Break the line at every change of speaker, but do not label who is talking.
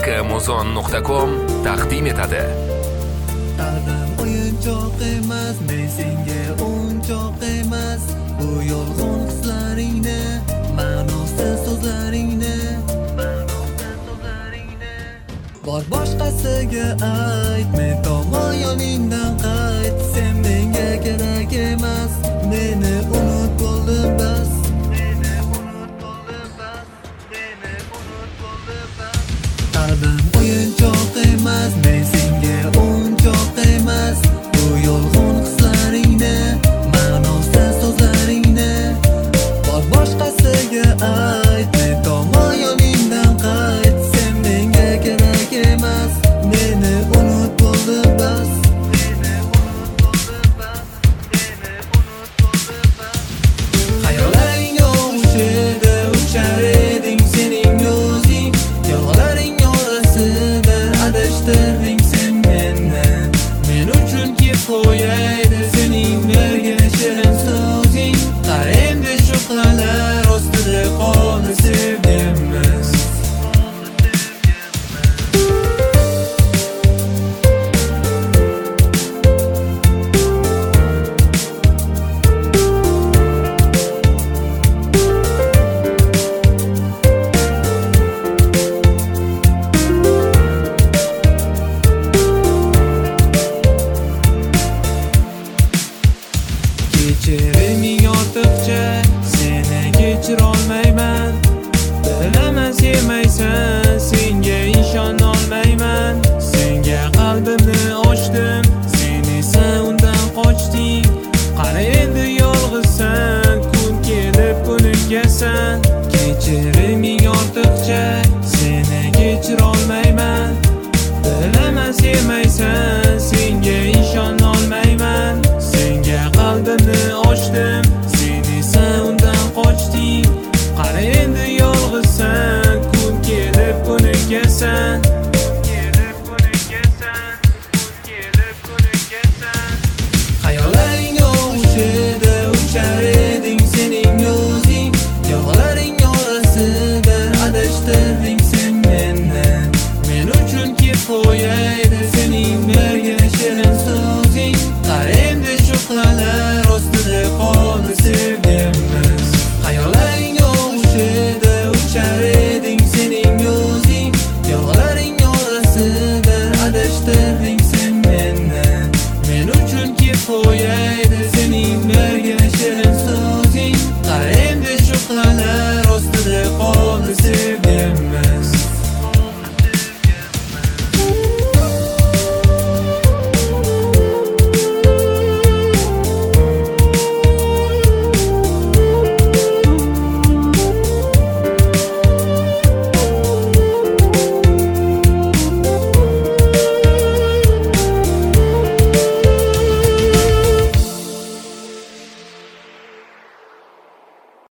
xmuzon.com taqdim etadi.
Qalbim o'yinchoq emas, men senga o'yinchoq emas. Bu yolg'on hislaringni, ma'nosiz so'zlaringni bor boshqasiga ayt. Men tomon yoningdan qayt. Sen menga kerak emas, meni unut bo'ldi bas. Qalbim o'yinchoq emas, men senga o'yinchoq emas. Bu yolg'on hislaringni, ma'nosiz so'zlaringni bor boshqasiga ayt. Men tomon yoningdan qayt. Sen menga kerak emas, meni unut bo'ldi bas. Xayollaring yo'g'ishida uchar eding sening o'zing. Yolg'onlaring orasida adashtirding sen meni. Men uchun kep qo'yaydi sening bergan shirin so'zing. Qara endi shu qalar ostida qoldi sevgimiz. Kechiriming ortiqcha, seni kechirolmayman. Bilaman sevmaysan, senga ishonolmayman. Senga qalbimni ochdim, sen esa undan qochding. Qara endi yolg'izsan, kun kelib ko'nikkasan. Kechiriming ortiqcha, seni kechirolmayman. Bilaman sevmaysan, senga ishonolmayman. Senga qalbimni ochdim, sen esa undan qochding. Qara endi yolg'izsan, kun kelib ko'nikkasan. Xayollaring yo'g'ishida uchar eding sening o'zing. Yolg'onlaring orasida adashtirding sen meni. Men uchun kep qo'yay